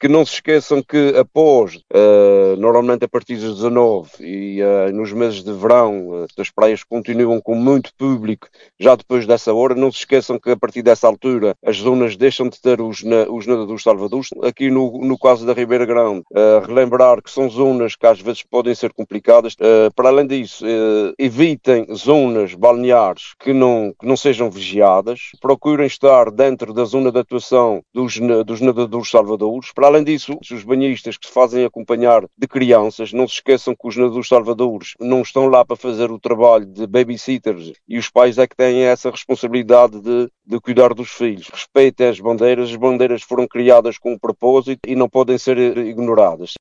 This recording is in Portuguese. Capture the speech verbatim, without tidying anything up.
que não se esqueçam que após, uh, normalmente a partir dos dezanove e uh, nos meses de verão, uh, as praias continuam com muito público já depois dessa hora, não se esqueçam que a partir dessa altura as zonas deixam de ter os, os nadadores salvadores. Aqui no, no caso da Ribeira Grande, uh, relembrar que são zonas que às vezes podem ser complicadas. Uh, para além disso, uh, evitem zonas balneares que não, que não sejam vigiadas, procurem estar dentro da zona de atuação dos, dos nadadores salvadores. Para além disso, os banhistas que se fazem acompanhar de crianças, não se esqueçam que os nadadores salvadores não estão lá para fazer o trabalho de babysitters e os pais é que têm essa responsabilidade de, de cuidar dos filhos. Respeitem as bandeiras, as bandeiras foram criadas com um propósito e não podem ser ignoradas.